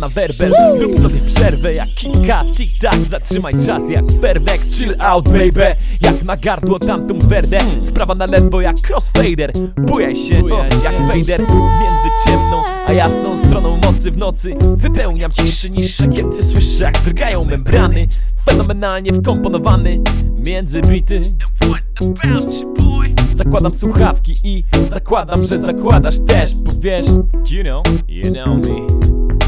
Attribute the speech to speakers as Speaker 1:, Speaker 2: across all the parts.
Speaker 1: na werbel. Zrób sobie przerwę jak kilka tik-tak. Zatrzymaj czas jak Fairvex, chill out baby. Jak na gardło tamtą werdę. Sprawa na lewo jak crossfader. Bujaj się jak Vader. Między ciemną a jasną stroną mocy w nocy wypełniam ciszy niższe, kiedy słyszę jak drgają membrany. Fenomenalnie wkomponowany między bity. Zakładam słuchawki i zakładam, że zakładasz też, bo wiesz, you know me.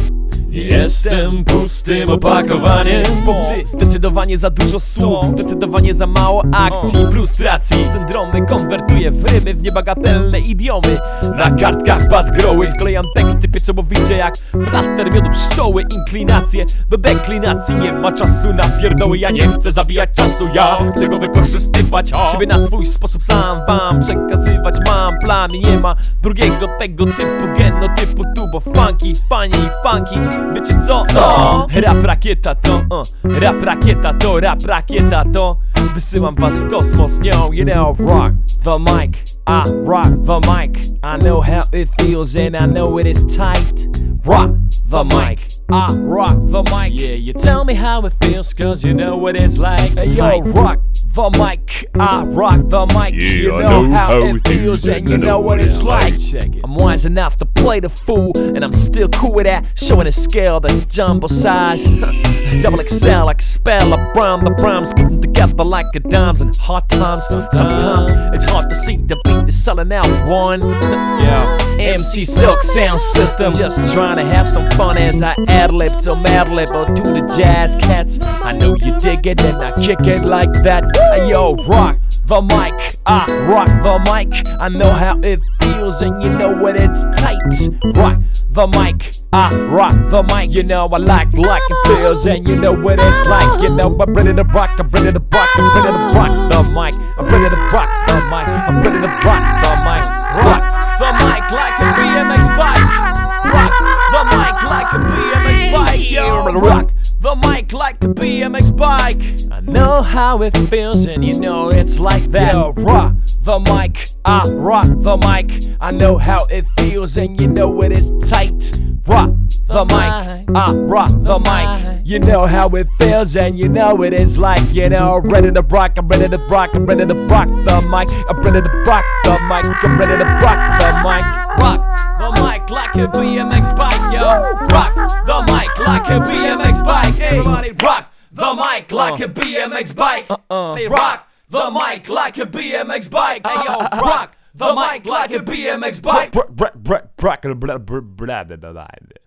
Speaker 1: Jestem pustym opakowaniem, bo gdy zdecydowanie za dużo słów, zdecydowanie za mało akcji, frustracji, syndromy konwertuję w rymy, w niebagatelne idiomy. Na kartkach bazgroły sklejam teksty pieczołowicie jak plaster miodu pszczoły. Inklinacje do deklinacji, nie ma czasu na pierdoły. Ja nie chcę zabijać czasu, ja chcę go wykorzystywać, siebie na swój sposób sam wam przekazywać. Mam plan i nie ma drugiego tego typu genotypu tu, bo funky, funky. Wiecie co? Rap rakieta to, rap rakieta to, rap rakieta to. Wysyłam was w kosmos, you know, rock the mic, I rock the mic. I know how it feels and I know it is tight. Rock the mic, I rock the mic. Yeah, you tell me how it feels, cause you know what it's like. Hey, yo, rock the mic, I rock the mic. Yeah, you know how it feels and you know what it's like. I'm wise enough to play the fool, and I'm still cool with that, showing a scale that's jumbo size. Double XL like a spell, I rhyme the rhymes, put them together like a dimes in hard times. Sometimes it's hard to see the beat is selling out one. Yeah, MC Silk sound system, just trying to have some fun as I ad-lib to Madlib or to the jazz cats. I know you dig it and I kick it like that. Yo, rock the mic, I rock the mic. I know how it feels and you know what it's tight. Rock the mic, I rock the mic. You know I like it feels and you know what it's like. You know I'm ready to rock, I'm ready to rock, I'm ready to rock the mic. I'm ready to rock the mic, I'm ready to rock the mic. Rock the mic like a BMX bike. Rock the mic like a BMX bike. Yo, rock the mic like a BMX bike. I know how it feels and you know it's like that. Yo, rock the mic, I rock the mic. I know how it feels and you know it is tight. Rock the mic, I rock the mic. You know how it feels and you know it is like. You know, ready to rock, I'm ready to rock, I'm ready to rock the mic. I'm ready to rock the mic, I'm ready to rock the mic. Rock the mic like a BMX bike, yo. Rock the mic like a BMX bike. Everybody rock the mic like a BMX bike. They rock the mic like a BMX bike. Hey yo, rock the mic like a BMX bike.